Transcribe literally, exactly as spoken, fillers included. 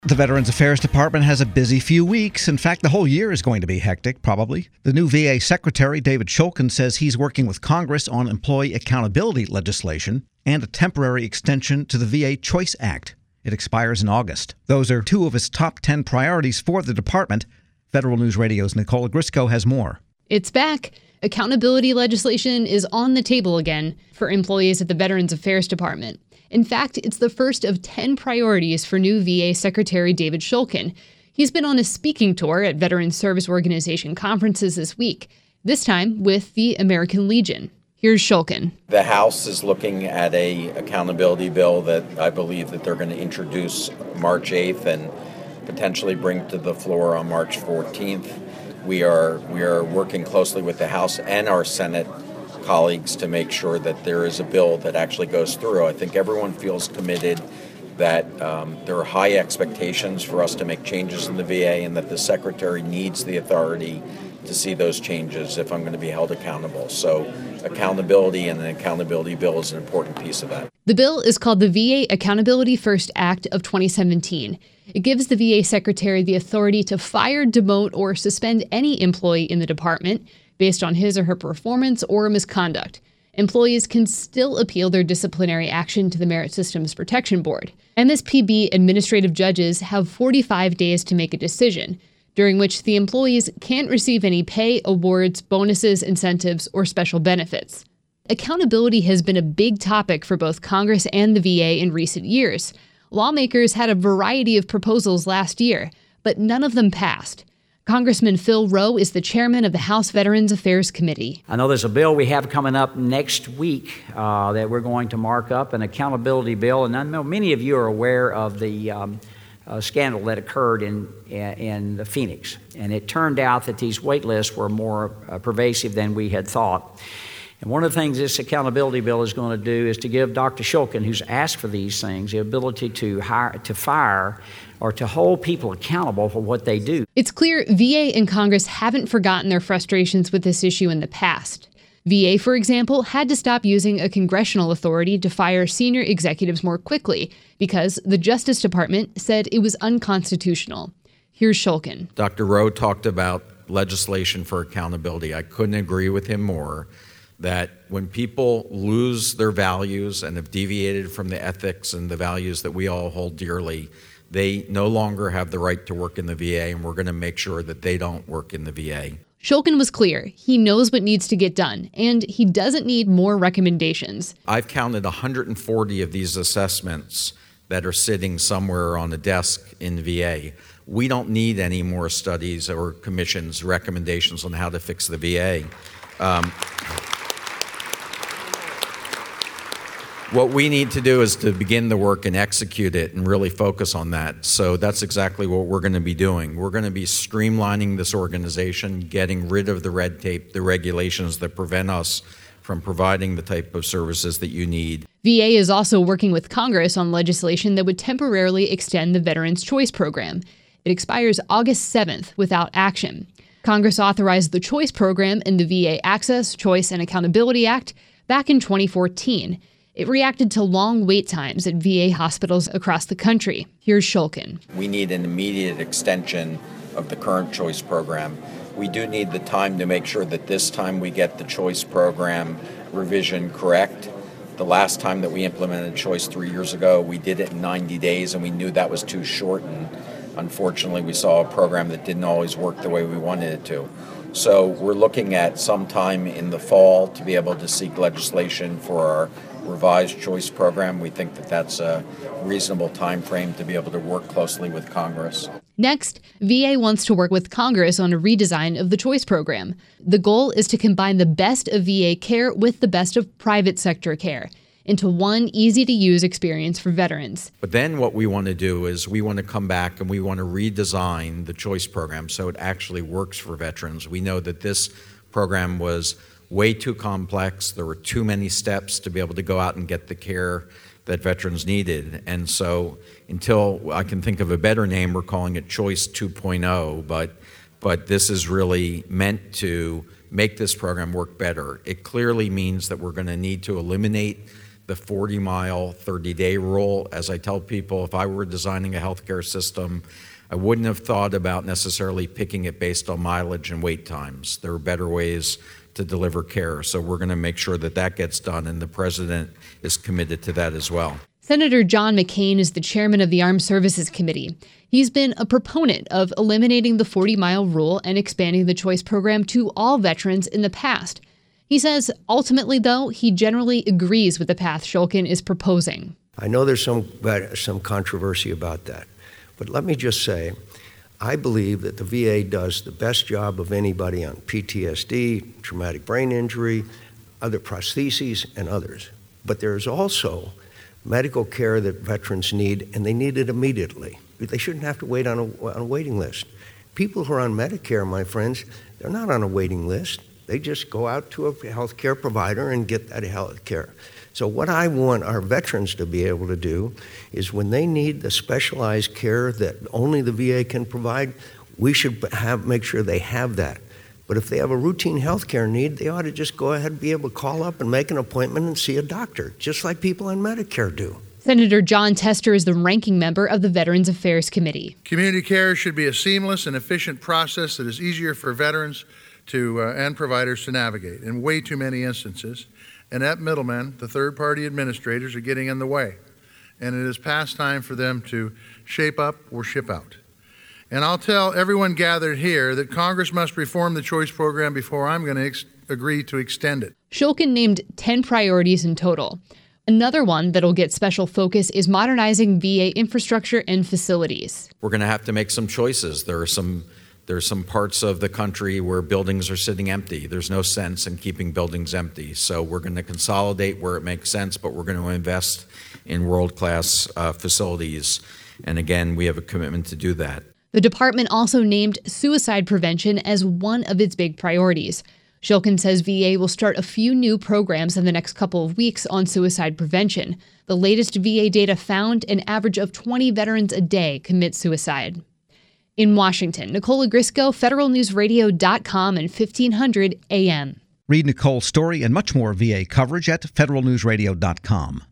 The Veterans Affairs Department has a busy few weeks. In fact, the whole year is going to be hectic, probably. The new V A Secretary, David Shulkin, says he's working with Congress on employee accountability legislation and a temporary extension to the V A Choice Act. It expires in August. Those are two of his top ten priorities for the department. Federal News Radio's Nicole Grisco has more. It's back. Accountability legislation is on the table again for employees at the Veterans Affairs Department. In fact, it's the first of ten priorities for new V A Secretary David Shulkin. He's been on a speaking tour at Veterans Service Organization conferences this week, this time with the American Legion. Here's Shulkin. The House is looking at a accountability bill that I believe that they're going to introduce March eighth and potentially bring to the floor on March fourteenth. We are we are working closely with the House and our Senate colleagues to make sure that there is a bill that actually goes through. I think everyone feels committed that um, there are high expectations for us to make changes in the V A and that the Secretary needs the authority to see those changes if I'm going to be held accountable. So accountability and an accountability bill is an important piece of that. The bill is called the V A Accountability First Act of twenty seventeen. It gives the V A Secretary the authority to fire, demote, or suspend any employee in the department based on his or her performance or misconduct. Employees can still appeal their disciplinary action to the Merit Systems Protection Board. M S P B administrative judges have forty-five days to make a decision, during which the employees can't receive any pay, awards, bonuses, incentives, or special benefits. Accountability has been a big topic for both Congress and the V A in recent years. Lawmakers had a variety of proposals last year, but none of them passed. Congressman Phil Rowe is the chairman of the House Veterans Affairs Committee. I know there's a bill we have coming up next week uh, that we're going to mark up, an accountability bill. And I know many of you are aware of the um, uh, scandal that occurred in, in the Phoenix. And it turned out that these wait lists were more uh, pervasive than we had thought. And one of the things this accountability bill is going to do is to give Doctor Shulkin, who's asked for these things, the ability to hire, to fire or to hold people accountable for what they do. It's clear V A and Congress haven't forgotten their frustrations with this issue in the past. V A, for example, had to stop using a congressional authority to fire senior executives more quickly because the Justice Department said it was unconstitutional. Here's Shulkin. Doctor Rowe talked about legislation for accountability. I couldn't agree with him more. That when people lose their values and have deviated from the ethics and the values that we all hold dearly, they no longer have the right to work in the V A, and we're going to make sure that they don't work in the V A. Shulkin was clear. He knows what needs to get done, and he doesn't need more recommendations. I've counted one hundred forty of these assessments that are sitting somewhere on a desk in the V A. We don't need any more studies or commissions, recommendations on how to fix the V A. Um, What we need to do is to begin the work and execute it and really focus on that. So that's exactly what we're going to be doing. We're going to be streamlining this organization, getting rid of the red tape, the regulations that prevent us from providing the type of services that you need. V A is also working with Congress on legislation that would temporarily extend the Veterans Choice Program. It expires August seventh without action. Congress authorized the Choice Program in the V A Access, Choice, and Accountability Act back in twenty fourteen. It reacted to long wait times at V A hospitals across the country. Here's Shulkin. We need an immediate extension of the current Choice Program. We do need the time to make sure that this time we get the Choice Program revision correct. The last time that we implemented Choice three years ago, we did it in ninety days, and we knew that was too short. And unfortunately, we saw a program that didn't always work the way we wanted it to. So we're looking at sometime in the fall to be able to seek legislation for our revised Choice Program. We think that that's a reasonable time frame to be able to work closely with Congress. Next, V A wants to work with Congress on a redesign of the Choice Program. The goal is to combine the best of V A care with the best of private sector care into one easy-to-use experience for veterans. But then what we want to do is we want to come back and we want to redesign the Choice Program so it actually works for veterans. We know that this program was way too complex. There were too many steps to be able to go out and get the care that veterans needed. And so until I can think of a better name, we're calling it Choice two point oh, but but this is really meant to make this program work better. It clearly means that we're going to need to eliminate the forty-mile, thirty-day rule. As I tell people, if I were designing a healthcare system, I wouldn't have thought about necessarily picking it based on mileage and wait times. There are better ways to deliver care. So we're going to make sure that that gets done, and the president is committed to that as well. Senator John McCain is the chairman of the Armed Services Committee. He's been a proponent of eliminating the forty-mile rule and expanding the choice program to all veterans in the past. He says, ultimately, though, he generally agrees with the path Shulkin is proposing. I know there's some, some controversy about that. But let me just say, I believe that the V A does the best job of anybody on P T S D, traumatic brain injury, other prostheses, and others. But there's also medical care that veterans need, and they need it immediately. They shouldn't have to wait on a, on a waiting list. People who are on Medicare, my friends, they're not on a waiting list. They just go out to a health care provider and get that health care. So what I want our veterans to be able to do is when they need the specialized care that only the V A can provide, we should have make sure they have that. But if they have a routine health care need, they ought to just go ahead and be able to call up and make an appointment and see a doctor, just like people on Medicare do. Senator John Tester is the ranking member of the Veterans Affairs Committee. Community care should be a seamless and efficient process that is easier for veterans to uh, and providers to navigate. In way too many instances, inept middlemen, the third-party administrators, are getting in the way, and it is past time for them to shape up or ship out. And I'll tell everyone gathered here that Congress must reform the choice program before I'm going to ex- agree to extend it. Shulkin named ten priorities in total. Another one that'll get special focus is modernizing V A infrastructure and facilities. We're going to have to make some choices. There are some There are some parts of the country where buildings are sitting empty. There's no sense in keeping buildings empty. So we're going to consolidate where it makes sense, but we're going to invest in world-class uh, facilities. And again, we have a commitment to do that. The department also named suicide prevention as one of its big priorities. Shulkin says V A will start a few new programs in the next couple of weeks on suicide prevention. The latest V A data found an average of twenty veterans a day commit suicide. In Washington, Nicole Grisco, Federal News Radio dot com and fifteen hundred A M. Read Nicole's story and much more V A coverage at Federal News Radio dot com.